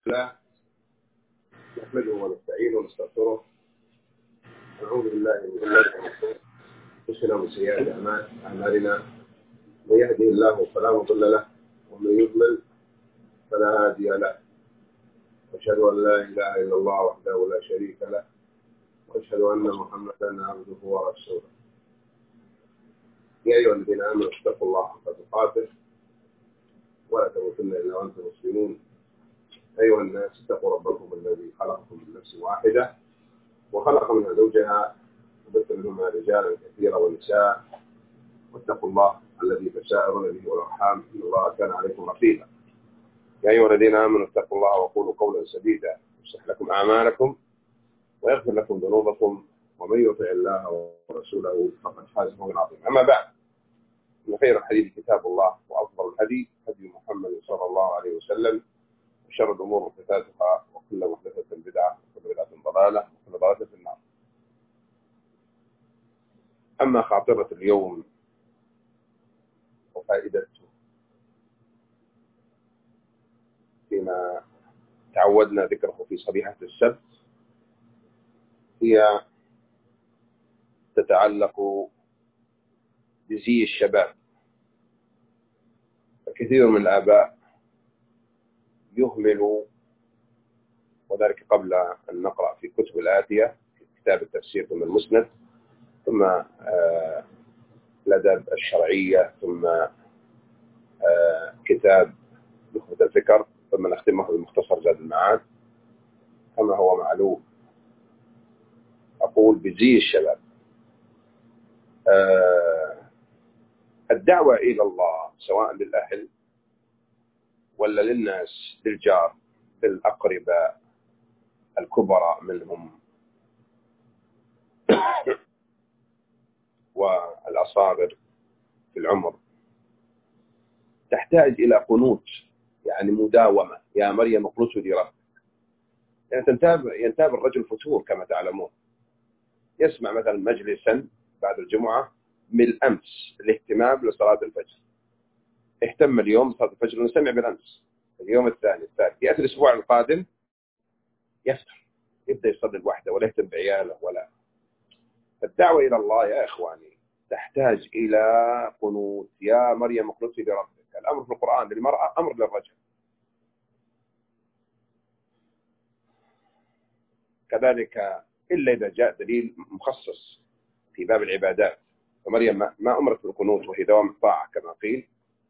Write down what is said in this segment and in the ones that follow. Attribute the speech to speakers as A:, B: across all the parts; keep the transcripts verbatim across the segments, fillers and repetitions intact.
A: لا نحمده ونستعينه ونستغفره ونعوذ بالله من شرور انفسنا ومن سيئات اعمالنا. من يهده الله فلا مضل له ومن يضلل فلا هادي له. واشهد ان لا اله الا الله وحده لا شريك له واشهد ان محمدا عبده ورسوله. يا ايها الذين امنوا اتقوا الله حق تقاته ولا تموتن الا وانتم مسلمون. ايها الناس اتقوا ربكم الذي خلقكم من نفس واحده وخلق منها زوجها وبث منهما رجالا كثيرا ونساء واتقوا الله الذي تساءلون به والارحام ان الله كان عليكم رقيبا. يا ايها الذين امنوا اتقوا الله وقولوا قولا سديدا يصلح لكم اعمالكم ويغفر لكم ذنوبكم ومن يطع الله ورسوله فقد فاز فوزا عظيما. اما بعد، ان خير الحديث كتاب الله وافضل الهدي هدي محمد صلى الله عليه وسلم وشر الامور محدثاتها وكل محدثه بدعه وكل بدعه ضلاله وكل ضلاله في النار. اما خاطره اليوم وفائدته فيما تعودنا ذكره في صبيحه السبت هي تتعلق بزي الشباب. فكثير من الآباء يهمل، وذلك قبل أن نقرأ في كتب الآتية في كتاب التفسير ثم المسند ثم آه الآداب الشرعية ثم آه كتاب نخبة الفكر ثم نختمه بمختصر زاد المعاد كما هو معلوم. أقول بزي الشباب. آه الدعوة إلى الله سواء للأهل ولا للناس، للجار، للأقرباء الكبراء منهم والأصاغر في العمر، تحتاج إلى قنوت، يعني مداومة. يا مريم اقنتي لربك. يعني تنتاب ينتاب الرجل فتور كما تعلمون، يسمع مثلا مجلسا بعد الجمعة من الأمس الاهتمام لصلاة الفجر، اهتم اليوم بصلاة الفجر ونسمع بالأمس. اليوم الثاني الثالث يأتي الأسبوع القادم يفتر، يبدأ يصلي لوحده ولا يهتم بعياله ولا. الدعوة إلى الله يا إخواني تحتاج إلى قنوت. يا مريم اقنتي لربك. الأمر في القرآن للمرأة أمر للرجل. كذلك إلا إذا جاء دليل مخصص في باب العبادات. فمريم ما أمرت بالقنوت وهي دوام الطاعة كما قيل،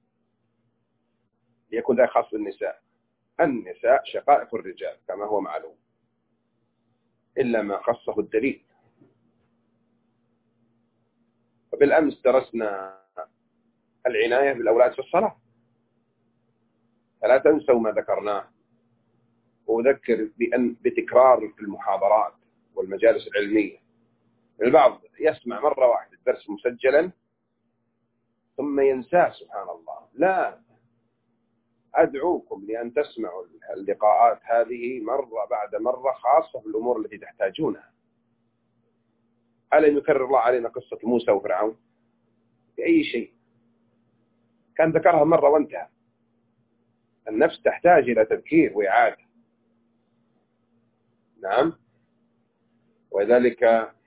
A: ليكون ذلك خاص بالنساء. النساء شقائق الرجال كما هو معلوم، إلا ما خصه الدليل. وبالأمس درسنا العناية بالأولاد في الصلاة، فلا تنسوا ما ذكرناه. وأذكر بأن بتكرار المحاضرات والمجالس العلمية. البعض يسمع مرة واحدة الدرس مسجلا ثم ينساه سبحان الله. لا، أدعوكم لأن تسمعوا اللقاءات هذه مرة بعد مرة، خاصة في الأمور التي تحتاجونها. ألم يكرر الله علينا قصة موسى وفرعون بأي شيء؟ كان ذكرها مرة وانتهى. النفس تحتاج إلى تذكير وإعادة. نعم. ولذلك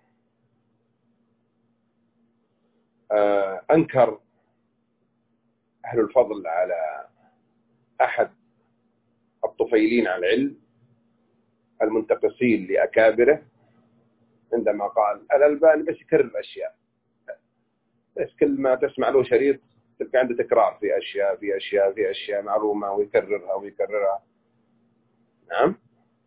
A: أنكر أهل الفضل على أحد الطفيلين على العلم المنتقصين لأكابره عندما قال الألباني بس يكرر أشياء، بس كل ما تسمع له شريط تلقى عنده تكرار في أشياء في أشياء في أشياء معلومة ويكررها ويكررها. نعم.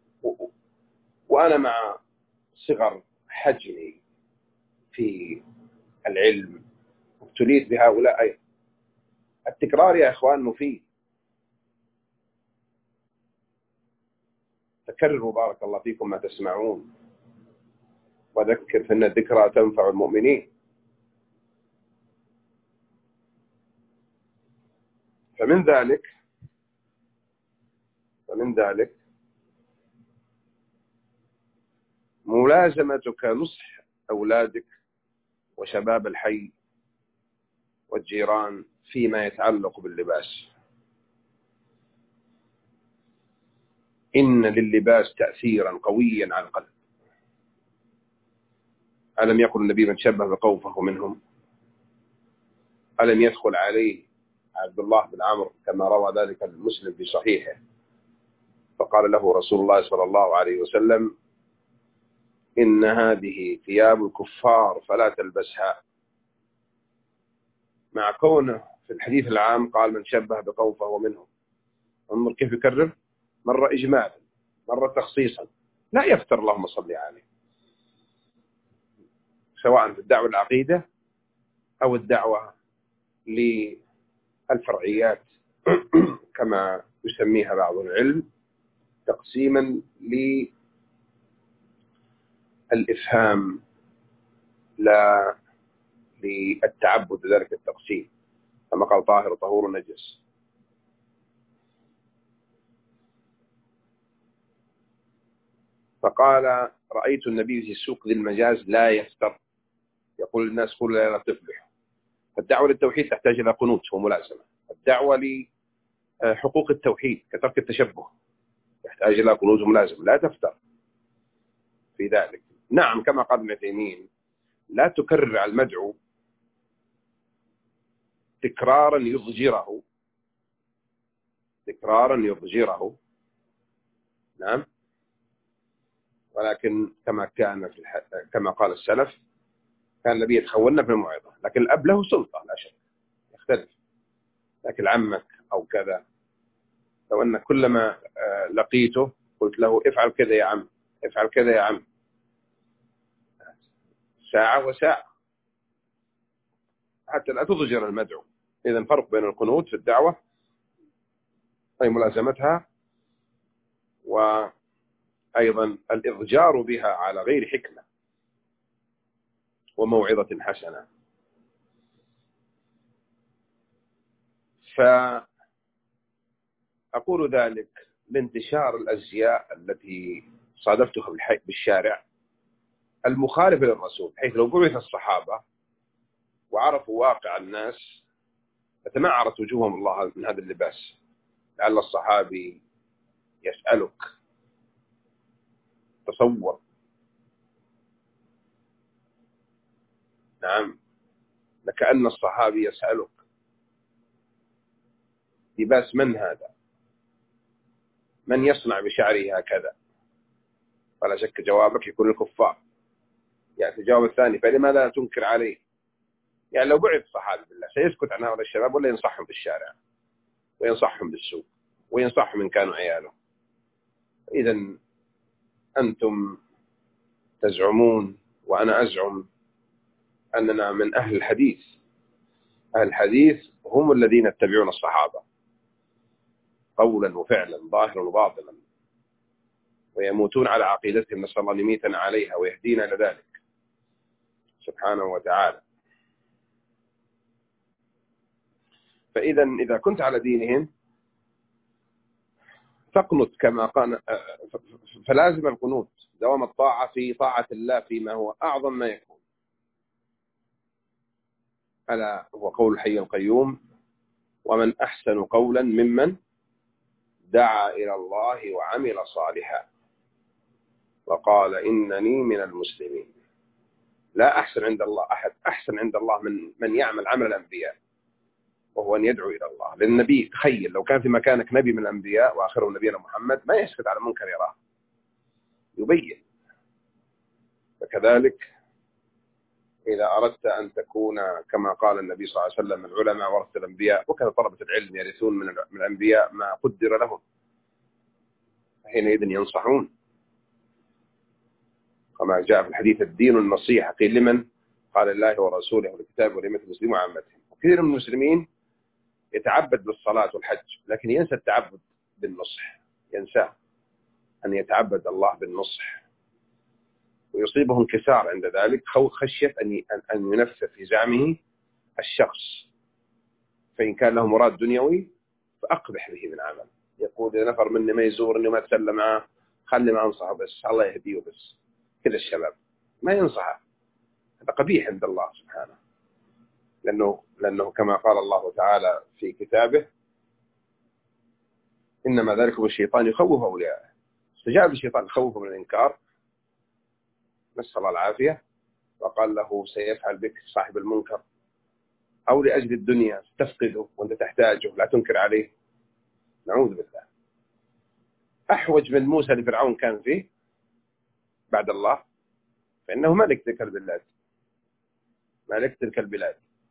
A: وأنا مع صغر حجمي في العلم ابتليت بهؤلاء أيضا. التكرار يا إخوان مفيد. تكرروا بارك الله فيكم ما تسمعون، وذكر فإن الذكرى تنفع المؤمنين. فمن ذلك فمن ذلك ملازمتك نصح أولادك وشباب الحي والجيران فيما يتعلق باللباس. إن لللباس تأثيرا قويا على القلب. ألم يقل النبي من شبه بقوم فهو منهم؟ ألم يدخل عليه عبد الله بن عمرو كما روى ذلك المسلم في صحيحه فقال له رسول الله صلى الله عليه وسلم إن هذه ثياب الكفار فلا تلبسها، مع كونه في الحديث العام قال من شبه بقوم فهو منهم. انظر كيف يكرر، مرة إجمالا مرة تخصيصا، لا يفتر اللهم صل عليه، سواء في الدعوة العقيدة أو الدعوة للفرعيات كما يسميها بعض العلم، تقسيما للإفهام لا للتعبد ذلك التقسيم، كما قال طاهر طهور نجس. فقال رأيت النبي في السوق ذي المجاز لا يفتر، يقول الناس قل لا تفلح. الدعوة للتوحيد تحتاج إلى قنوت وملازمة، الدعوة لحقوق التوحيد كترك التشبه يحتاج إلى قنوت وملازمة، لا تفتر في ذلك. نعم كما قال ابن تيمية لا تكرر على المدعو تكرارا يضجره تكرارا يضجره نعم، ولكن كما كان في الح... كما قال السلف كان النبي يتخولنا في الموعظة، لكن الأب له سلطة لا شك يختلف، لكن عمك أو كذا لو أن كلما لقيته قلت له افعل كذا يا عم افعل كذا يا عم ساعة وساعة حتى لا تضجر المدعو. إذن فرق بين القنوت في الدعوة أي ملازمتها، وأيضا الإضجار بها على غير حكمة وموعظة حسنة. فأقول ذلك لانتشار الأزياء التي صادفتها بالشارع المخالفة للرسول، حيث لو بعث الصحابة وعرفوا واقع الناس فتمعرت وجوههم الله من هذا اللباس. لعل الصحابي يسألك، تصور نعم لكأن الصحابي يسألك لباس من هذا؟ من يصنع بشعره هكذا؟ فلا شك جوابك يكون الكفار. يعني الجواب الثاني فلماذا لا تنكر عليه؟ يعني لو بعث صحابي بالله سيسكت عن هؤلاء الشباب ولا ينصحهم في الشارع وينصحهم بالسوق وينصحهم إن كانوا عياله؟ إذن أنتم تزعمون وأنا أزعم أننا من أهل الحديث. أهل الحديث هم الذين يتبعون الصحابة قولا وفعلا ظاهرا وباطنا، ويموتون على عقيدتهم، نسأل الله أن يميتنا عليها ويهدينا إلى ذلك سبحانه وتعالى. فإذا إذا كنت على دينهم فاقنت كما قال، فلازم القنوت دوام الطاعة في طاعة الله فيما هو أعظم ما يكون، ألا هو قول الحي القيوم ومن أحسن قولا ممن دعا إلى الله وعمل صالحا وقال إنني من المسلمين. لا أحسن عند الله أحد أحسن عند الله من من يعمل عمل الأنبياء، وهو أن يدعو إلى الله. للنبي تخيل لو كان في مكانك نبي من الأنبياء وآخره نبينا محمد ما يسكت على منكر يراه، يبين. فكذلك إذا أردت أن تكون كما قال النبي صلى الله عليه وسلم العلماء ورثة الأنبياء، وكذا طلبة العلم يرثون من الأنبياء ما قدر لهم، حينئذ ينصحون كما جاء في الحديث الدين النصيحة. قيل لمن؟ قال الله ورسوله والكتاب ولأئمة المسلمين وعامتهم. وكثير من المسلمين يتعبد بالصلاة والحج لكن ينسى التعبد بالنصح، ينسى أن يتعبد الله بالنصح، ويصيبه انكسار عند ذلك خشية أن أن ينفذ في زعمه الشخص، فإن كان له مراد دنيوي فأقبح به من عمل. يقول إذا نفر مني ما يزورني وما أتسلم معه خلي ما أنصحه بس الله يهديه بس، كذا الشباب ما ينصحه، هذا قبيح عند الله سبحانه، لأنه لأنه كما قال الله تعالى في كتابه إنما ذلكم الشيطان يخوف أولياءه. فجاء الشيطان خوفه من الإنكار، نسأل الله العافية، وقال له سيفعل بك صاحب المنكر، أو لأجل الدنيا تفقده وأنت تحتاجه لا تنكر عليه. نعوذ بالله. أحوج من موسى لفرعون كان فيه بعد الله، فإنه ملك تلك البلاد، ملك تلك البلاد.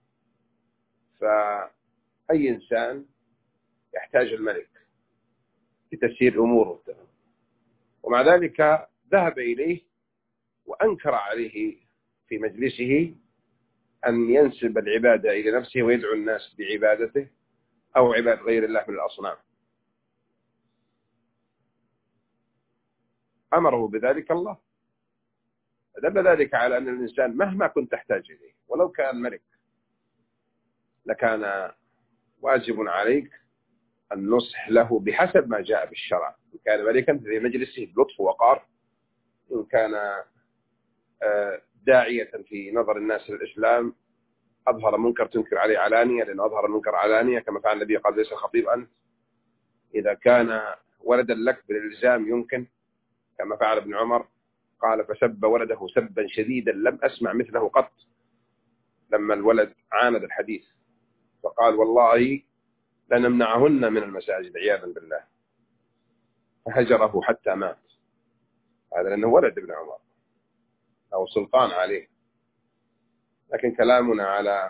A: فأي إنسان يحتاج الملك لتسيير أموره، ومع ذلك ذهب إليه وأنكر عليه في مجلسه أن ينسب العبادة إلى نفسه ويدعو الناس بعبادته أو عباد غير الله من الأصنام. أمره بذلك الله. دل ذلك على أن الإنسان مهما كنت تحتاج إليه ولو كان ملك، لكان واجب عليك النصح له بحسب ما جاء بالشرع. إن كان ملكا في مجلسه بلطف ووقار، إن كان داعية في نظر الناس للإسلام أظهر منكر تنكر عليه علانية، لأنه أظهر المنكر علانية كما فعل النبي قال ليس الخطيب أنت. إذا كان ولدا لك بالإلزام يمكن، كما فعل ابن عمر، قال فسب ولده سبا شديدا لم أسمع مثله قط، لما الولد عاند الحديث فقال والله لنمنعهن من المساجد عياذا بالله، فهجره حتى مات. هذا لأنه ولد ابن عمر أو سلطان عليه. لكن كلامنا على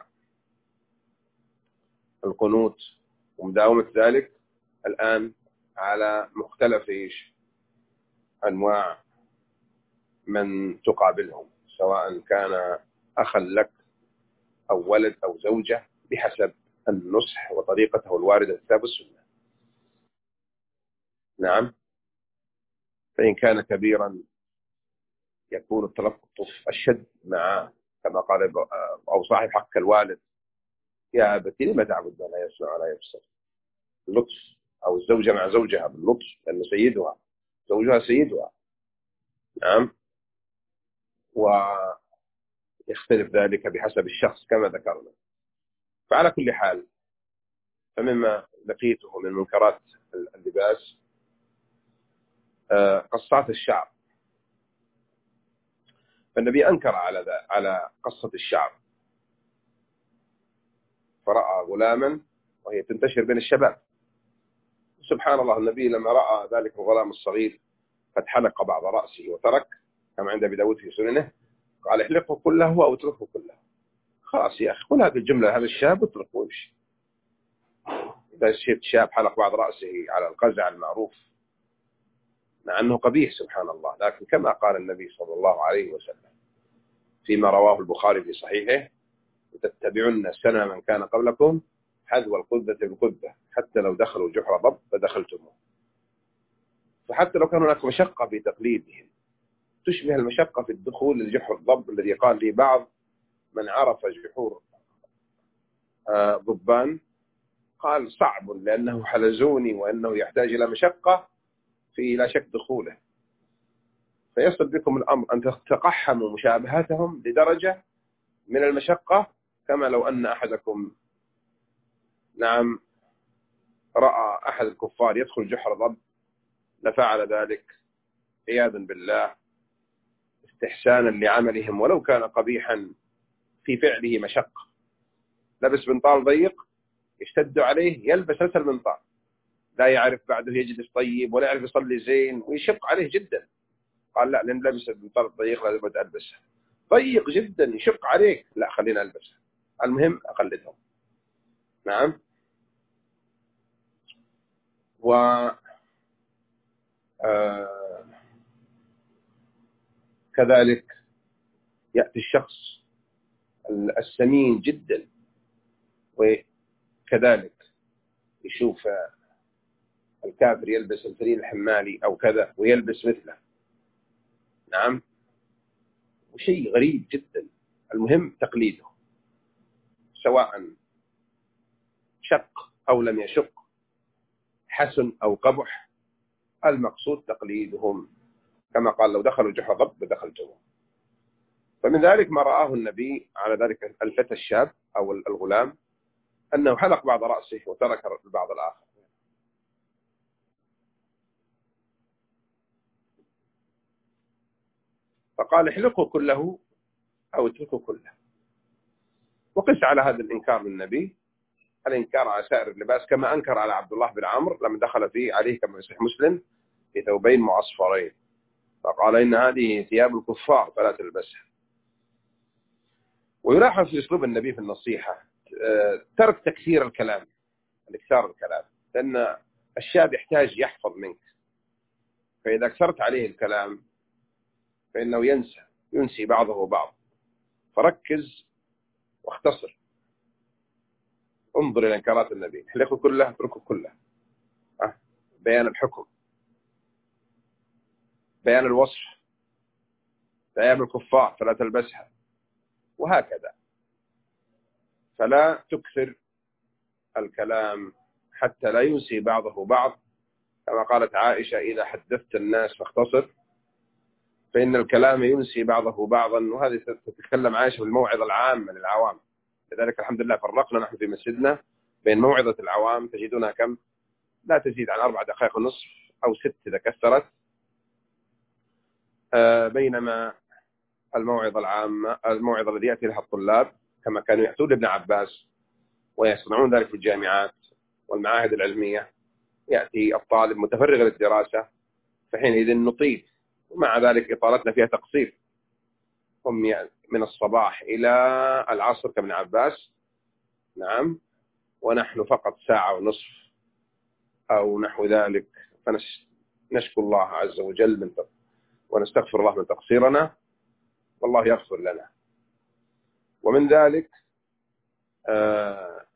A: القنوت ومداومة ذلك الآن على مختلف إيش أنواع من تقابلهم، سواء كان أخا لك أو ولد أو زوجة، بحسب النصح وطريقته الواردة في الكتاب والسنة. نعم. فإن كان كبيرا يكون التلطف أشد معه، كما قال أو صاحب حق الوالد يا أبتي لما تعبد ما لا يسمع ولا يبصر. اللطف، أو الزوجة مع زوجها باللطف، لأنه سيدها زوجها سيدها. نعم. ويختلف ذلك بحسب الشخص كما ذكرنا. فعلى كل حال، فمما لقيته من منكرات اللباس قصات الشعر. فالنبي أنكر على ذا على قصة الشعر، فرأى غلاما وهي تنتشر بين الشباب. سبحان الله، النبي لما رأى ذلك الغلام الصغير قد حلق بعض رأسه وترك، كما عند أبي داود في سننه، قال احلقه كله أو اتركه كله. خلاص يا أخي، قل هذه الجملة، هذا الشاب اتركه وامشي. إذا شفت شاب حلق بعض رأسه على القزع المعروف مع أنه قبيح سبحان الله، لكن كما قال النبي صلى الله عليه وسلم فيما رواه البخاري في صحيحه: وتتبعن سنة من كان قبلكم حذو القذة بالقذة حتى لو دخلوا جحر ضب فدخلتموه. فحتى لو كان هناك مشقة في تقليدهم تشبه المشقة في الدخول لجحر الضب، الذي قال لي بعض من عرف جحور ضبان قال صعب لأنه حلزوني وأنه يحتاج إلى مشقة في لا شك دخوله. فيصل بكم الأمر أن تتقحموا مشابهاتهم لدرجة من المشقة، كما لو أن أحدكم نعم رأى أحد الكفار يدخل جحر ضب لفعل ذلك عياذا بالله استحسانا لعملهم ولو كان قبيحا في فعله مشقة. لبس بنطال ضيق يشتد عليه، يلبس نفس المنطال، لا يعرف بعده يجلس طيب ولا يعرف يصلي زين ويشق عليه جدا. قال لا، لأن لبس البنطال الضيق لازم ألبسه. ضيق جدا يشق عليك، لا خلينا ألبسه، المهم أقلدهم. نعم. و آه كذلك يأتي الشخص السمين جدا وكذلك يشوف الكافر يلبس الفريل الحمالي أو كذا ويلبس مثله. نعم. وشيء غريب جدا. المهم تقليده، سواء شق أو لم يشق، حسن أو قبح، المقصود تقليدهم، كما قال لو دخلوا جحر ضب دخلتهم. فمن ذلك ما رآه النبي على ذلك الفتى الشاب أو الغلام، أنه حلق بعض رأسه وترك البعض الآخر. فقال احلقوا كله أو اتركوا كله. وقس على هذا الإنكار للنبي الإنكار على سائر اللباس، كما أنكر على عبد الله بن عمرو لما دخل فيه عليه كما يصح مسلم في ثوبين معصفرين، فقال إن هذه ثياب الكفار فلا تلبسها. ويلاحظ في أسلوب النبي في النصيحة ترك تكثير الكلام، الاكثار الكلام، لأن الشاب يحتاج يحفظ منك، فإذا أكثرت عليه الكلام فإنه ينسى ينسي بعضه بعض. فركز واختصر، انظر إلى إنكارات النبي، احلقوا كله اتركوا كله، أه. بيان الحكم، بيان الوصف، ثياب الكفار فلا تلبسها، وهكذا. فلا تكثر الكلام حتى لا ينسي بعضه بعض، كما قالت عائشة إذا حدثت الناس فاختصر فإن الكلام ينسي بعضه بعضا. وهذه تتكلم عائشة بالموعظة العامة للعوام، لذلك الحمد لله فرقنا نحن في مسجدنا بين موعظة العوام تجدونها كم لا تزيد عن أربع دقائق ونصف أو ست إذا كثرت، بينما الموعظة العامة الموعظة التي يأتي لها الطلاب كما كانوا يأتون لابن عباس ويصنعون ذلك في الجامعات والمعاهد العلمية، يأتي الطالب متفرغ للدراسة فحينئذ نطيل، ومع ذلك إطالتنا فيها تقصير، هم من الصباح إلى العصر كابن عباس، نعم، ونحن فقط ساعة ونصف أو نحو ذلك. فنشكو الله عز وجل من تقصير ونستغفر الله من تقصيرنا، والله يغفر لنا. ومن ذلك آآ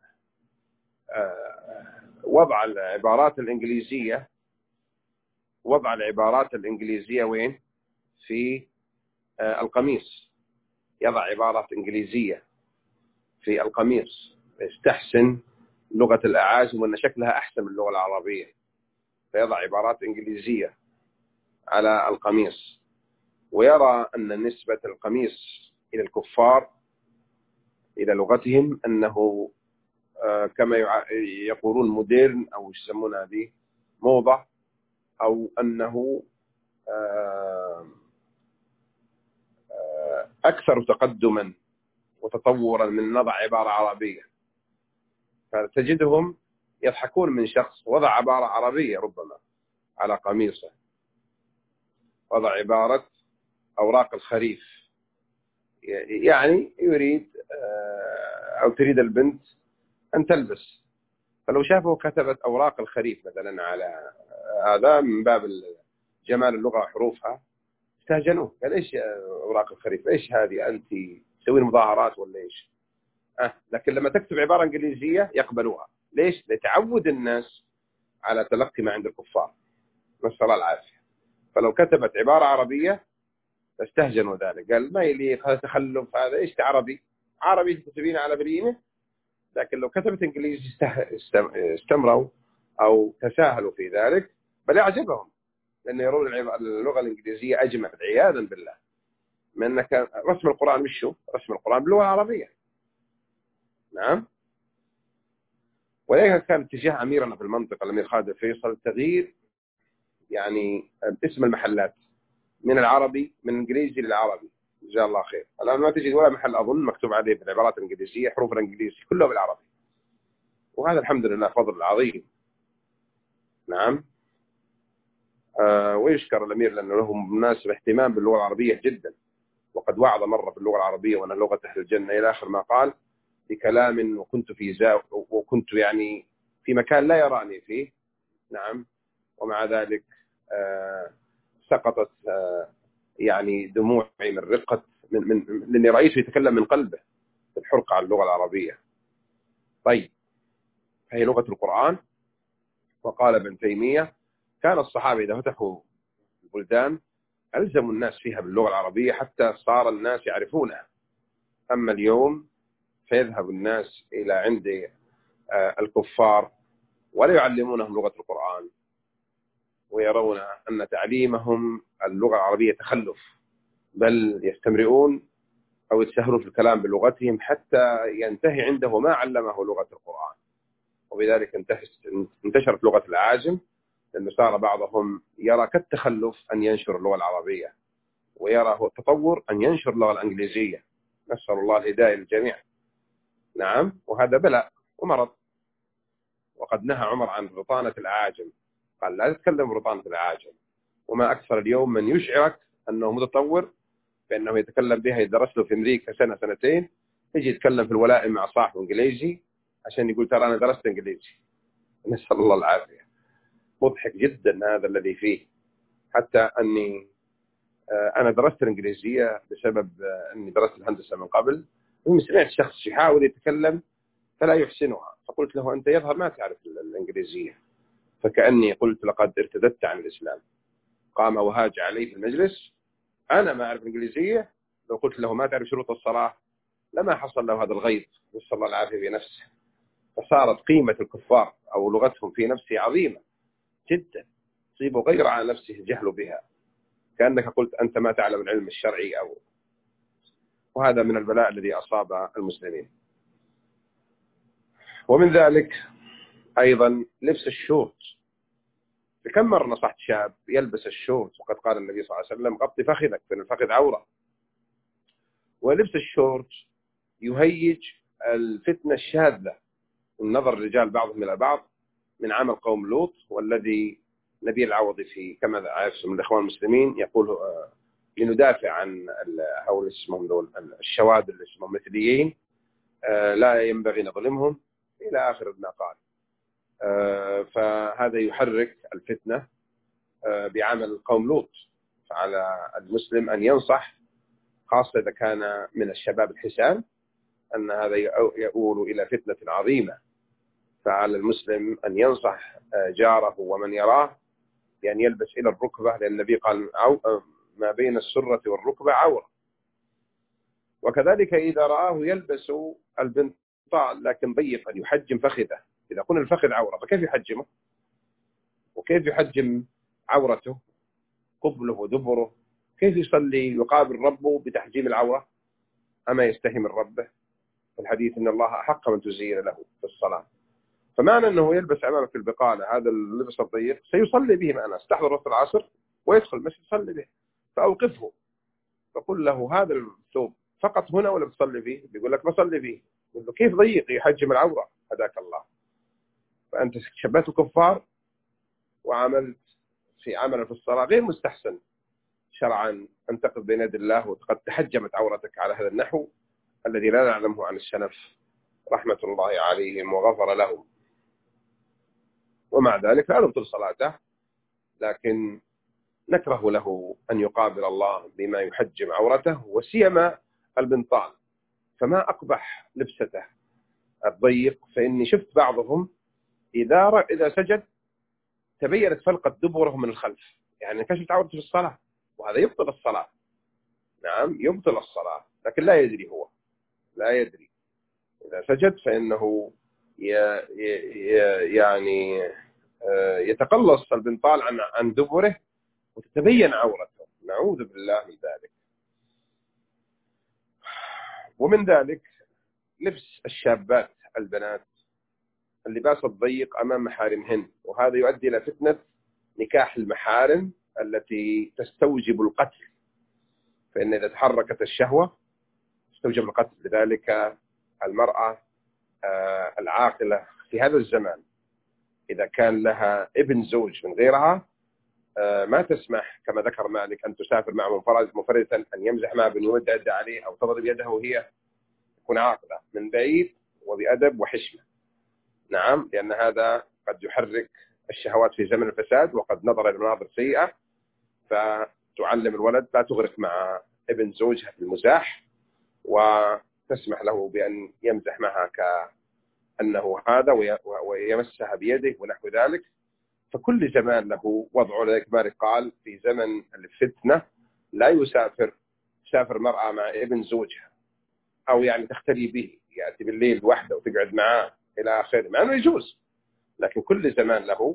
A: آآ وضع العبارات الإنجليزية وضع العبارات الإنجليزية وين؟ في القميص، يضع عبارات إنجليزية في القميص يستحسن لغة الأعاجم وأن شكلها أحسن من اللغة العربية، فيضع عبارات إنجليزية على القميص، ويرى أن نسبة القميص إلى الكفار إلى لغتهم أنه كما يقولون موديرن أو يسمونها هذه موضة، أو أنه أكثر تقدما وتطورا من نضع عبارة عربية. فتجدهم يضحكون من شخص وضع عبارة عربية ربما على قميصه، وضع عبارة أوراق الخريف، يعني يريد أو تريد البنت أن تلبس، فلو شافه كتبت أوراق الخريف مثلا على هذا من باب جمال اللغة وحروفها استهجنوه، قال إيش أوراق الخريف، إيش هذه أنت تسوين مظاهرات ولا إيش؟ أه. لكن لما تكتب عبارة إنجليزية يقبلوها، ليش؟ لتعود الناس على تلقي ما عند الكفار، نسأل الله العافية. فلو كتبت عبارة عربية استهجنوا ذلك، قال ما يليق هذا تخلف، هذا إيش عربي عربي تكتبين على بريمة. لكن لو كتبت إنجليزي استمروا أو تساهلوا في ذلك، بل يعجبهم لأن يرون اللغة الإنجليزية أجمل عياذا بالله من أنك رسم القرآن مش شو رسم القرآن باللغة العربية، نعم. ولذلك كان اتجاه أميرنا في المنطقة الأمير خالد فيصل تغيير يعني اسم المحلات من العربي من الإنجليزي للعربي، جزاه الله خير. الآن ما تجد ولا محل أظن مكتوب عليه بالعبارات الإنجليزية حروف الإنجليزي كله بالعربي، وهذا الحمد لله فضل عظيم، نعم. آه ويشكر الأمير لأنه له مناسب اهتمام باللغة العربية جدا، وقد وعظ مرة باللغة العربية وأن لغة أهل الجنة إلى آخر ما قال بكلام، وكنت في زاو وكنت يعني في مكان لا يراني فيه، نعم. ومع ذلك آه سقطت آه يعني دموعي من رقة من من لأني رأيته يتكلم من قلبه في الحرقة على اللغة العربية. طيب، هي لغة القرآن. وقال ابن تيمية كان الصحابة إذا فتحوا البلدان ألزموا الناس فيها باللغة العربية حتى صار الناس يعرفونها. أما اليوم فيذهب الناس إلى عند الكفار ولا يعلمونهم لغة القرآن، ويرون أن تعليمهم اللغة العربية تخلف، بل يستمرئون أو يتسهلون في الكلام بلغتهم حتى ينتهي عنده ما علمه لغة القرآن. وبذلك انتشرت لغة العاجم، لأنه صار بعضهم يرى كالتخلف أن ينشر اللغة العربية، ويرى هو التطور أن ينشر اللغة الإنجليزية. نسأل الله الهداية للجميع. نعم، وهذا بلاء ومرض. وقد نهى عمر عن رطانة الأعاجم، قال لا تتكلم رطانة الأعاجم. وما أكثر اليوم من يشعرك أنه متطور بأنه يتكلم بها، يدرس له في أمريكا سنة سنتين، يجي يتكلم في الولائم مع صاحبه إنجليزي عشان يقول ترى أنا درست إنجليزي. نسأل الله العافية. مضحك جدا هذا الذي فيه. حتى أني أنا درست الإنجليزية بسبب أني درست الهندسة من قبل، سمعت شخص يحاول يتكلم فلا يحسنها، فقلت له أنت يظهر ما تعرف الإنجليزية. فكأني قلت لقد ارتدت عن الإسلام. قام وهاج علي في المجلس، أنا ما أعرف الإنجليزية. لو قلت له ما تعرف شروط الصلاة لما حصل له هذا الغيظ، نسأل الله العافية بنفسه. فصارت قيمة الكفار أو لغتهم في نفسه عظيمة جدا، تصيب غير على نفسه الجهل بها، كأنك قلت أنت ما تعلم العلم الشرعي. أو وهذا من البلاء الذي أصاب المسلمين. ومن ذلك أيضا لبس الشورت. كم مرة نصحت شاب يلبس الشورت وقد قال النبي صلى الله عليه وسلم غطي فخذك، فإن الفخذ عورة. ولبس الشورت يهيج الفتنة الشاذة من نظر الرجال بعضهم إلى بعض من عمل قوم لوط، والذي نبي العوضي في كما عرفت من الإخوان المسلمين يقول لندافع عن هؤلاء اسمهم دول الشواذ اللي اسمهم مثليين، لا ينبغي نظلمهم إلى آخر ما قال. فهذا يحرك الفتنة بعمل قوم لوط. فعلى المسلم أن ينصح، خاصة إذا كان من الشباب الحسان، أن هذا يؤول إلى فتنة عظيمة. فعلى المسلم أن ينصح جاره ومن يراه بأن يلبس إلى الركبة، لأن النبي قال ما بين السرة والركبة عورة. وكذلك إذا رآه يلبس البنطال لكن ضيقا يحجم فخذه، إذا قلنا الفخذ عورة فكيف يحجمه؟ وكيف يحجم عورته قبله ودبره؟ كيف يصلي يقابل ربه بتحجيم العورة؟ أما يستحي من ربه؟ الحديث إن الله أحق من تزين له في الصلاة. فمعنى أنه يلبس عمامة في البقالة هذا اللبس الضيق سيصلي به مع ناس، تحضر وقت العصر ويدخل المسجد يصلي به، فأوقفه فقل له هذا الثوب فقط هنا ولا بتصلي فيه؟ بيقول لك بصلي فيه. يقول له كيف ضيق يحجم العورة؟ هداك الله. فأنت شبهت الكفار وعملت في عمل في الصلاة غير مستحسن شرعا أن تقف بين يد الله وقد تحجمت عورتك على هذا النحو الذي لا نعلمه عن السلف رحمة الله عليهم وغفر لهم. ومع ذلك لا نبطل صلاته، لكن نكره له أن يقابل الله بما يحجم عورته، وسيما البنطال. فما أقبح لبسته الضيق، فإني شفت بعضهم إذا إذا سجد تبينت فلقة دبره من الخلف، يعني كشفت عورته في الصلاة، وهذا يبطل الصلاة. نعم يبطل الصلاة، لكن لا يدري هو لا يدري إذا سجد فإنه يعني يتقلص البنطال عن عن دبره وتتبين عورته، نعوذ بالله من ذلك. ومن ذلك لبس الشابات البنات اللباس الضيق أمام محارمهن، وهذا يؤدي إلى فتنة نكاح المحارم التي تستوجب القتل، فإن إذا تحركت الشهوة تستوجب القتل. لذلك المرأة العاقلة في هذا الزمان إذا كان لها ابن زوج من غيرها ما تسمح كما ذكر مالك أن تسافر مع منفرد مفردة، أن يمزح معه بن يود عليه أو تضرب يده وهي تكون عاقلة من بعيد وبأدب وحشمة. نعم، لأن هذا قد يحرك الشهوات في زمن الفساد، وقد نظر إلى مناظر سيئة فتعلم الولد لا تغرق مع ابن زوجها في المزاح، وتسمح له بأن يمزح معها كأنه هذا ويمسها بيده ونحو ذلك. فكل زمان له وضعه. لذلك مالك قال في زمن الفتنة لا يسافر تسافر مرأة مع ابن زوجها، أو يعني تختلي به، يأتي بالليل وحده وتقعد معاه إلى آخره، مع أنه يجوز، لكن كل زمان له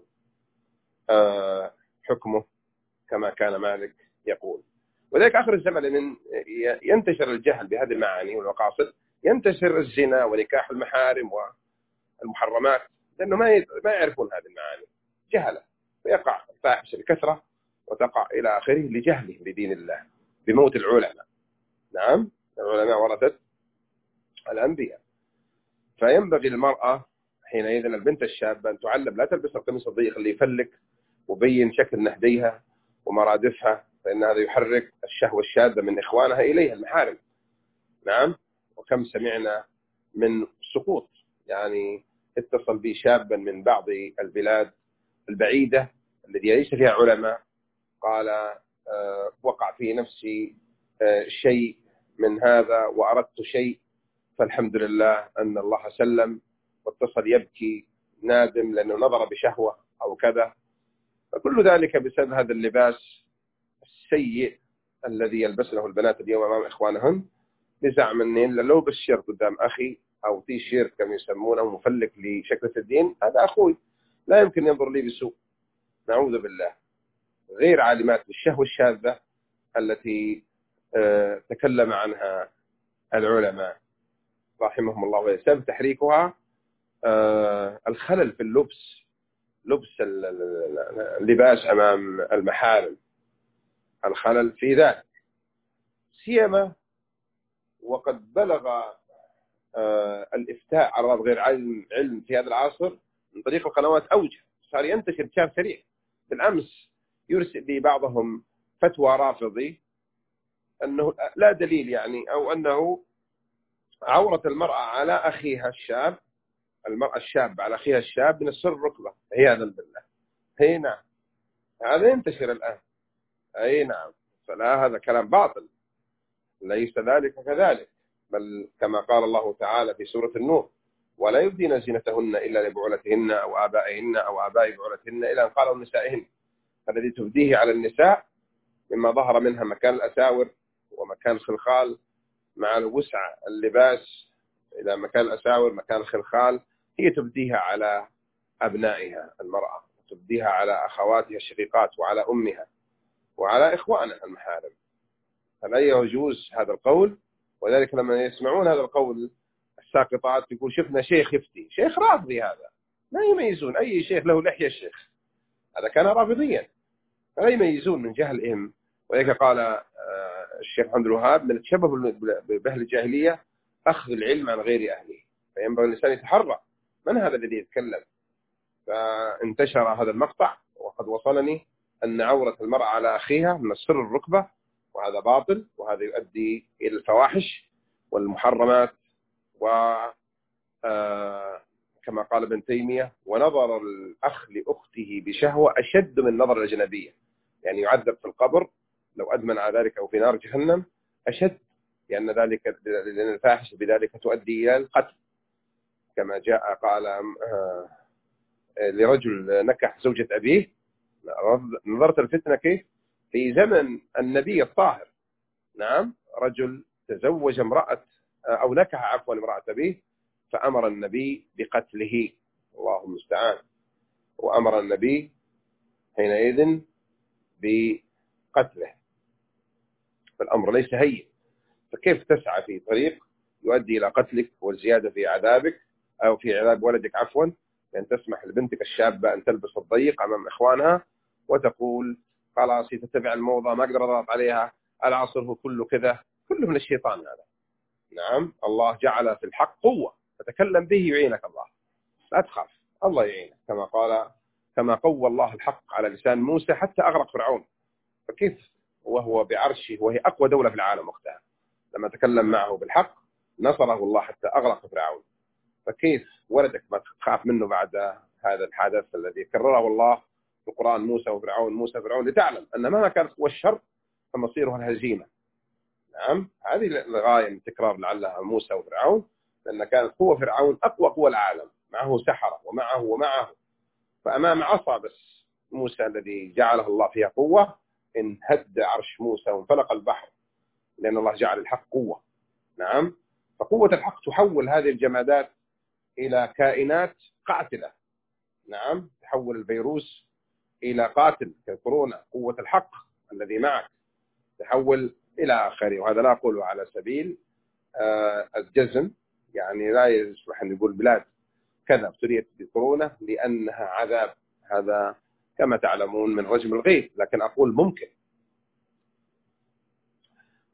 A: حكمه كما كان مالك يقول. وذلك آخر الزمن ينتشر الجهل بهذه المعاني والمقاصد، ينتشر الزنا ونكاح المحارم والمحرمات، لأنه ما ما يعرفون هذه المعاني، جهلة، فيقع الفاحشة بكثرة وتقع إلى آخره لجهله بدين الله. بموت العلماء. نعم، العلماء ورثة الأنبياء. فينبغي للمرأة حينئذ البنت الشابة أن تعلم لا تلبس القميص الضيق اللي يفلك وبين شكل نهديها ومرادفها، فإن هذا يحرك الشهوة الشاذة من إخوانها إليها المحارم. نعم، وكم سمعنا من سقوط، يعني اتصل بي شابا من بعض البلاد البعيدة التي ليس فيها علماء، قال أه وقع في نفسي أه شيء من هذا وأردت شيء، فالحمد لله أن الله سلم، واتصل يبكي نادم لأنه نظر بشهوة أو كذا. فكل ذلك بسبب هذا اللباس السيء الذي يلبسنه البنات اليوم أمام إخوانهن، بزعم أني لو بالشير قدام أخي أو تي شير كما يسمونه مفلك لشكلة الدين، هذا أخوي لا يمكن ينظر لي بسوء. نعوذ بالله. غير عالمات بالشهوة الشاذة التي آه تكلم عنها العلماء رحمهم الله، وسبب تحريكها آه الخلل في اللبس، لبس اللباس أمام المحارم، الخلل في ذلك، سيما وقد بلغ آه الإفتاء على غير علم علم في هذا العصر من طريق القنوات أوجه، صار ينتشر انتشار سريع. بالأمس يرسل لي بعضهم فتوى رافضي أنه لا دليل، يعني أو أنه عورة المرأة على أخيها الشاب، المرأة الشابة على أخيها الشاب من السر الركبة، عياذا بالله. هي نعم، هذا ينتشر الآن. أي نعم، فلا، هذا كلام باطل، ليس ذلك كذلك، بل كما قال الله تعالى في سورة النور: ولا يبدين زينتهن إلا لبعولتهن أو آبائهن أو آباء بعولتهن إلى أن قالوا نسائهن. الذي تبديه على النساء مما ظهر منها مكان الأساور ومكان الخلخال مع الوسع اللباس إلى مكان الأساور مكان الخلخال، هي تبديها على أبنائها المرأة، تبديها على أخواتها الشقيقات وعلى أمها وعلى إخوانها المحارم. فلا يجوز هذا القول. وذلك لما يسمعون هذا القول الساقطات يقول شفنا شيخ يفتي، شيخ رافضي، هذا ما يميزون أي شيخ له لحية الشيخ، هذا كان رافضيا، فلا يميزون من جهلهم. وذلك قال الشيخ محمد الوهاب: من التشبه بأهل الجاهلية أخذ العلم عن غير أهله، فينبغي الإنسان يتحرى من هذا الذي يتكلم. فانتشر هذا المقطع، وقد وصلني أن عورة المرأة على أخيها من السر الركبة، وهذا باطل، وهذا يؤدي إلى الفواحش والمحرمات. وكما قال ابن تيمية: ونظر الأخ لأخته بشهوة أشد من نظر الأجنبية، يعني يعذب في القبر لو أدمن على ذلك أو في نار جهنم أشد، لأن ذلك لأن الفاحشة بذلك تؤدي إلى القتل. كما جاء قال لرجل نكح زوجة أبيه: نظرت الفتنة كيف في زمن النبي الطاهر. نعم، رجل تزوج امرأة أو نكح عفوا امرأة أبيه، فأمر النبي بقتله، الله المستعان، وأمر النبي حينئذ بقتله. فالأمر ليس هين، فكيف تسعى في طريق يؤدي إلى قتلك والزيادة في عذابك أو في عذاب ولدك عفوا، لأن تسمح لبنتك الشابة أن تلبس الضيق أمام إخوانها وتقول خلاص تتبع الموضة، ما أقدر أضغط عليها، العصر هو كله كذا، كله من الشيطان هذا. نعم، الله جعل في الحق قوة، فتكلم به يعينك الله، لا تخاف، الله يعينك، كما قال كما قوى الله الحق على لسان موسى حتى أغرق فرعون. فكيف وهو بعرشه وهي أقوى دولة في العالم وقتها، لما تكلم معه بالحق نصره الله حتى أغرق فرعون. فكيف ولدك ما تخاف منه بعد هذا الحدث الذي كرره الله في القرآن: موسى وفرعون موسى وفرعون، لتعلم أن مهما كانت قوى الشر فمصيرها الهزيمة. نعم، هذه الغاية من تكرار لعلها موسى وفرعون، لأن كانت قوة فرعون أقوى قوى العالم، معه سحرة ومعه ومعه، فأمام عصا بس موسى الذي جعله الله فيها قوة انهد عرش موسى وانفلق البحر، لأن الله جعل الحق قوة. نعم، فقوة الحق تحول هذه الجمادات إلى كائنات قاتلة. نعم، تحول الفيروس إلى قاتل كالكورونا، قوة الحق الذي معك تحول إلى آخره. وهذا لا أقوله على سبيل آه الجزم، يعني لا يصلح أن يقول بلاد كذا ابتليت بكورونا لأنها عذاب، هذا كما تعلمون من رجم الغيب، لكن أقول ممكن.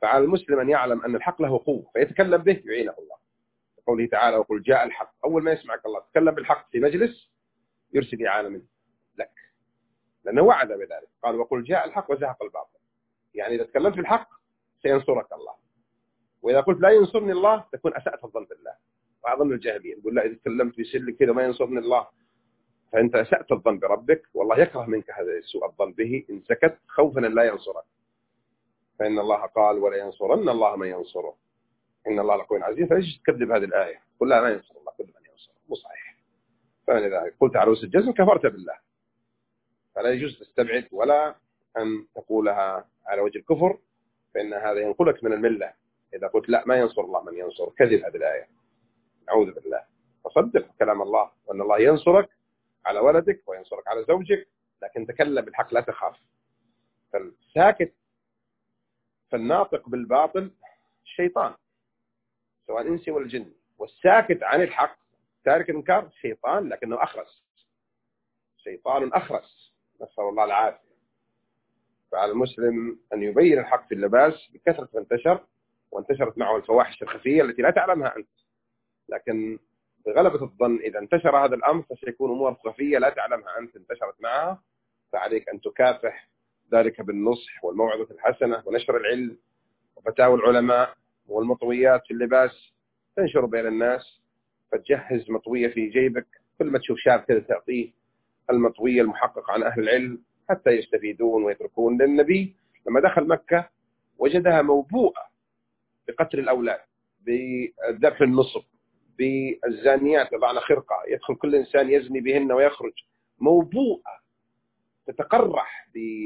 A: فعلى المسلم أن يعلم أن الحق له قوة فيتكلم به يعينه الله. قوله تعالى وقل جاء الحق، أول ما يسمعك الله تتكلم بالحق في مجلس يرسل إعانة منه لك، لأنه وعد بذلك، قال وقل جاء الحق وزهق الباطل. يعني إذا تكلمت في الحق سينصرك الله، وإذا قلت لا ينصرني الله تكون أسأت الظن بالله. وأظن الجاهلين يقول لا إذا تكلمت في سر كذا ما ينصرني الله فأنت أسأت الظن بربك، والله يكره منك هذا سوء الظن به إن سكت خوفا أن لا ينصرك. فإن الله قال ولا ينصرن الله من ينصره إن الله لقوي عزيز. فليش تكذب هذه الآية؟ قل لا ما ينصر الله كل من ينصره، مو صحيح. فلذلك قلت على رؤوس الجزم كفرت بالله، فلا يجوز تستبعد ولا أن تقولها على وجه الكفر، فإن هذا ينقلك من الملة. إذا قلت لا ما ينصر الله من ينصر، كذب هذه الآية، أعوذ بالله. فصدق كلام الله وأن الله ينصرك على ولدك وينصرك على زوجك، لكن تكلم بالحق لا تخاف. فالساكت فالناطق بالباطل الشيطان سواء إنسي ولا جني، والساكت عن الحق تارك الإنكار شيطان لكنه أخرس، شيطان أخرس، نسأل الله العافية. فعلى المسلم أن يبين الحق في اللباس بكثرة ما انتشر، وانتشرت معه الفواحش الخفية التي لا تعلمها أنت، لكن بغلبة الظن إذا انتشر هذا الأمر فسيكون أمور خفية لا تعلمها أنت انتشرت معها، فعليك أن تكافح ذلك بالنصح والموعظة الحسنة ونشر العلم وفتاوى العلماء والمطويات في اللباس تنشر بين الناس. فتجهز مطوية في جيبك، كل ما تشوف شاب كذا تعطيه المطوية المحققة عن أهل العلم حتى يستفيدون ويتركون. للنبي لما دخل مكة وجدها موبوءة بقتل الأولاد، بذبح النصب، بالزانيات يضعن خرقة يدخل كل إنسان يزني بهن ويخرج، موبوءة تتقرح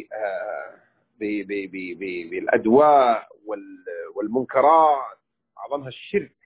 A: بالأدواء والمنكرات، أعظمها الشرك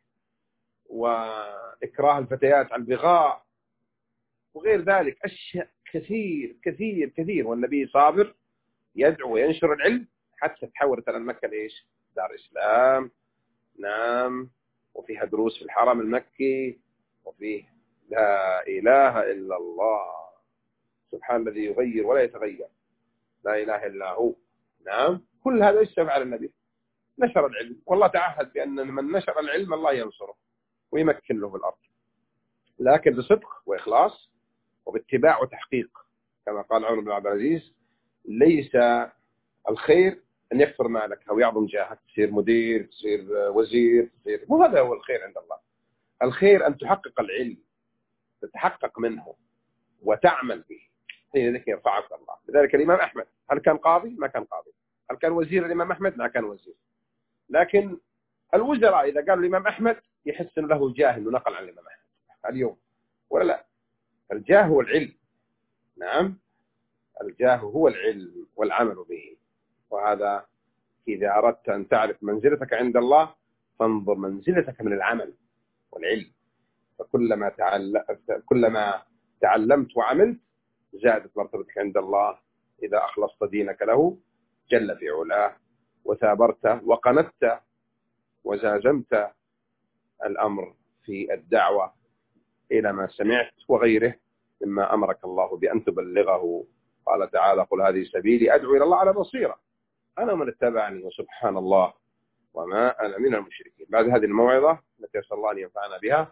A: وإكراه الفتيات على البغاء وغير ذلك، أشياء كثير كثير كثير. والنبي صابر يدعو وينشر العلم حتى تحولت على مكة لإيش؟ دار إسلام، نعم، وفيها دروس في الحرم المكي، وفيه لا إله إلا الله سبحان الذي يغير ولا يتغير، لا إله إلا هو. نعم، كل هذا يشتغل على النبي، نشر العلم، والله تعهد بأن من نشر العلم الله ينصره ويمكن له في الأرض، لكن بصدق وإخلاص وباتباع وتحقيق. كما قال عمر بن عبد العزيز ليس الخير أن يكثر مالك أو يعظم جاهك، تصير مدير، تصير وزير، تصير، مو هذا هو الخير عند الله. الخير أن تحقق العلم، تتحقق منه وتعمل به، هي ذلك يرفعك الله. لذلك الإمام أحمد هل كان قاضي؟ ما كان قاضي. هل كان وزير الإمام أحمد؟ ما كان وزير. لكن الوزراء إذا قالوا الإمام أحمد يحس أنه له جاه إنه نقل عن الإمام أحمد اليوم، ولا لا؟ الجاه هو العلم، نعم، الجاه هو العلم والعمل به. وهذا إذا أردت أن تعرف منزلتك عند الله فانظر منزلتك من العمل والعلم، فكلما تعل... كلما تعلمت وعملت زادت مرتبتك عند الله إذا أخلصت دينك له جل في علاه، وثابرت وقنت وزازمت الأمر في الدعوة إلى ما سمعت وغيره مما أمرك الله بأن تبلغه. قال تعالى قل هذه سبيلي أدعو إلى الله على بصيرة أنا من اتبعني وسبحان الله وما أنا من المشركين. بعد هذه الموعظة التي أسأل الله أن ينفعنا بها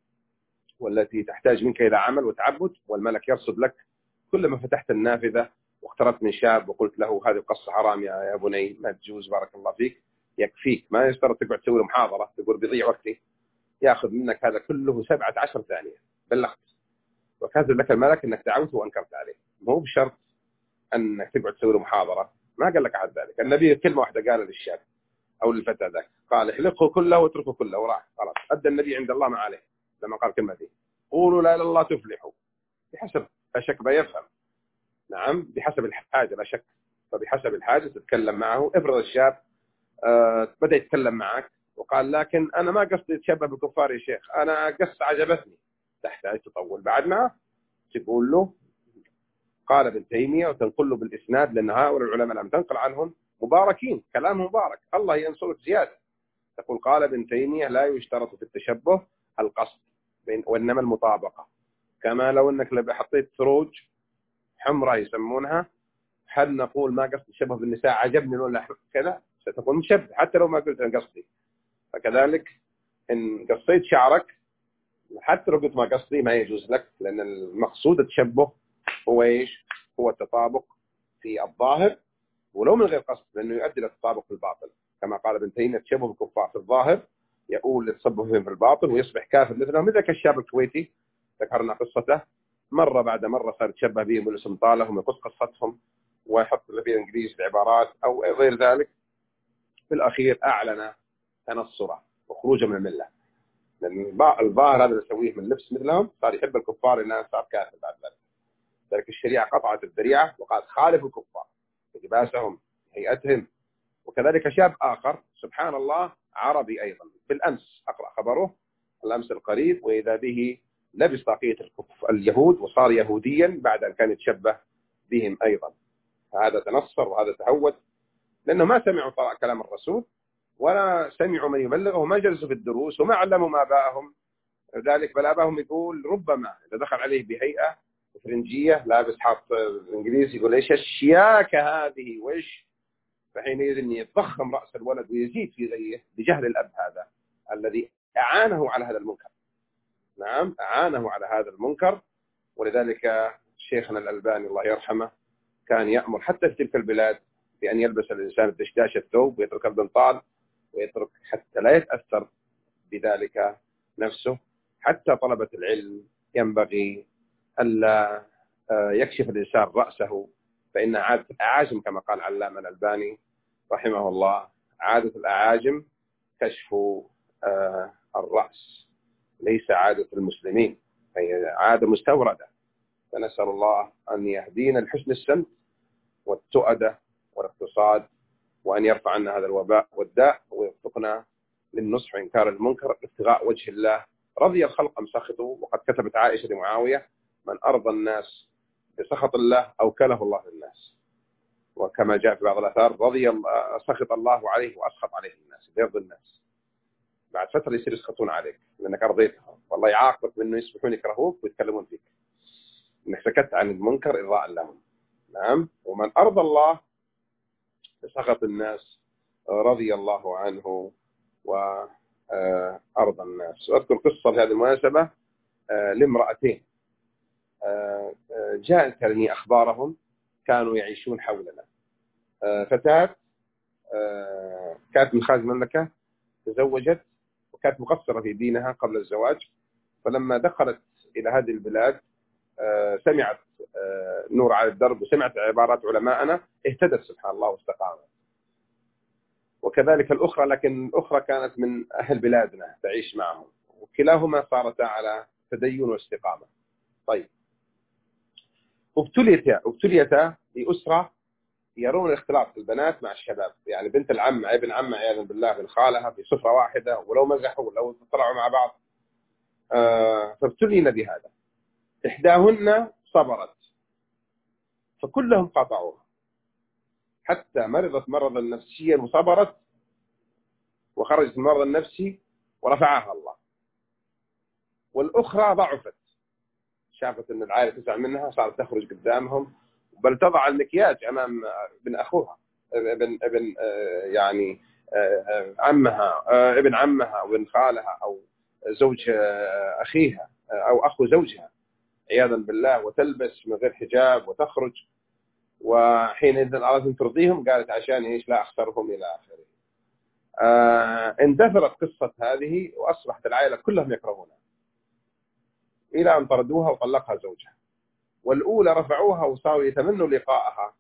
A: والتي تحتاج منك إلى عمل وتعبد، والملك يرصد لك كلما فتحت النافذة واقتربت من شاب وقلت له هذه القصة حرام يا يا بني ما تجوز بارك الله فيك، يكفيك، ما يشترط تقعد تسوي له محاضرة تقول بيضيع وقتي، يأخذ منك هذا كله سبعة عشر ثانية بلغت، وكاتب لك الملك أنك دعوت وأنكرت عليه. مو بشرط أنك تقعد تسوي له محاضرة، ما قال لك عن ذلك. النبي كلمة واحدة قال للشاب أو للفتى ذاك، قال احلقه كله واتركه كله وراح، خلاص أدى النبي عند الله ما عليه لما قال كلمة دي، قولوا لا إله إلا الله تفلحوا، بحسب لا شك ما يفهم، نعم، بحسب الحاجة لا شك. فبحسب الحاجة تتكلم معه. افرض الشاب آه بدأ يتكلم معك وقال لكن أنا ما قصدي أتشبه بالكفار يا شيخ، أنا قصة عجبتني، تحتاج تطول بعد معه، تقول له قال ابن تيمية وتنقل له بالإسناد، لأن هؤلاء العلماء لم تنقل عنهم مباركين كلامهم مبارك الله ينصرك زيادة. تقول قال ابن تيمية لا يشترط في التشبه القصد وإنما المطابقة، كما لو أنك لو حطيت ثروج حمراء يسمونها، هل نقول ما قصد تشبه بالنساء عجبني لون كذا؟ ستكون مشبه حتى لو ما قلت أنا قصدي. فكذلك إن قصيت شعرك حتى لو قلت ما قصدي ما يجوز لك، لأن المقصود التشبه هو إيش؟ هو التطابق في الظاهر ولو من غير قصد، لأنه يؤدي للتطابق في الباطن، كما قال ابن تيمية التشبه بالكفار في الظاهر يؤول لتصبههم في الباطن ويصبح كافر مثلهم، مثل كالشاب الكويتي ذكرنا قصته، مرة بعد مرة صار يتشبه بهم والاسم طالهم ويقص قصتهم ويحط بالإنجليزي العبارات أو غير ذلك، في الأخير أعلن تنصره وخروجه من الملة، لأن الظاهر هذا اللي يسويه من لبس مثلهم صار يحب الكفار الناس صار كافر بعد ذلك. ذلك الشريعة قطعت الذريعة وقالت خالف الكفار لباسهم هيئتهم. وكذلك شاب آخر سبحان الله عربي أيضا بالأمس أقرأ خبره الأمس القريب، وإذا به لبس طاقية اليهود وصار يهوديا بعد أن كان يتشبه بهم أيضا. فهذا تنصر وهذا تهود، لأنه ما سمعوا كلام الرسول ولا سمعوا من يبلغه وما جلسوا في الدروس وما علموا ما آبائهم ذلك، بل آبائهم يقول ربما إذا دخل عليه بهيئة فرنجية لابس حاط الإنجليزي يقول إيش الشياكة هذه وإيش، فحينئذ يتضخم رأس الولد ويزيد في غيه بجهل الأب هذا الذي أعانه على هذا المنكر. نعم أعانه على هذا المنكر. ولذلك شيخنا الألباني الله يرحمه كان يأمر حتى في تلك البلاد بأن يلبس الإنسان الدشداش الثوب ويترك البنطال ويترك حتى لا يتأثر بذلك نفسه. حتى طلبة العلم ينبغي ألا يكشف الإنسان رأسه، فإن عادة الأعاجم كما قال علامة الألباني رحمه الله عادة الأعاجم كشف الرأس ليس عادة المسلمين، هي عادة مستوردة. فنسأل الله أن يهدينا لحسن السمت والتؤدة والاقتصاد، وأن يرفع عنا هذا الوباء والداء ويوفقنا للنصح وإنكار المنكر ابتغاء وجه الله. رضي الخلق أم سخطوا، وقد كتبت عائشة لمعاوية من أرضى الناس بسخط الله أوكله الله للناس، وكما جاء في بعض الآثار رضي الله سخط الله عليه وأسخط عليه الناس، يرضي الناس بعد فترة يصير يسخطون عليك لأنك أرضيتهم، والله يعاقبك بأنه يسبحون يكرهوك ويتكلمون فيك إنك سكت عن المنكر إرضاء لهم. نعم. ومن أرضى الله بسخط الناس رضي الله عنه وأرضى الناس. وأذكر قصة في هذه المناسبة لامرأتين جاءت لي أخبارهم كانوا يعيشون حولنا. فتاة كانت من خارج المملكة تزوجت وكانت مقصرة في دينها قبل الزواج، فلما دخلت إلى هذه البلاد سمعت نور على الدرب وسمعت عبارات علماءنا اهتدت سبحان الله واستقامت. وكذلك الأخرى، لكن الأخرى كانت من أهل بلادنا تعيش معهم، وكلاهما صارتا على تدين واستقامة. طيب ابتليتا ابتليتا بأسرة يرون الاختلاط البنات مع الشباب، يعني بنت العم مع ابن عم عياذا بالله من خالها في سفرة واحدة ولو مزحوا ولو طلعوا مع بعض. آه فابتلينا بهذا. إحداهن صبرت فكلهم قطعوها حتى مرضت مرضا نفسيا وصبرت وخرجت من المرض النفسي ورفعها الله. والأخرى ضعفت، شافت أن العائلة تزعل منها صارت تخرج قدامهم، بل تضع المكياج أمام ابن أخوها ابن ابن يعني عمها ابن عمها وابن خالها أو زوج أخيها أو أخو زوجها عياذا بالله، وتلبس من غير حجاب وتخرج. وحين أرادت أن ترضيهم قالت عشان إيش لا أخسرهم إلى آخره. آه اندثرت قصة هذه وأصبحت العائلة كلهم يكرهونها إلى أن طردوها وطلقها زوجها. والأولى رفعوها وصاروا يتمنوا لقاءها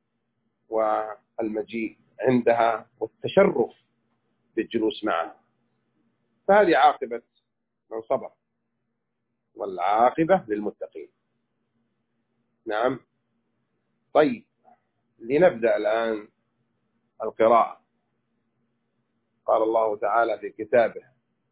A: والمجيء عندها والتشرف بالجلوس معها. فهذه عاقبة من صبر، والعاقبة للمتقين. نعم. طيب لنبدأ الآن القراءة. قال الله تعالى في كتابه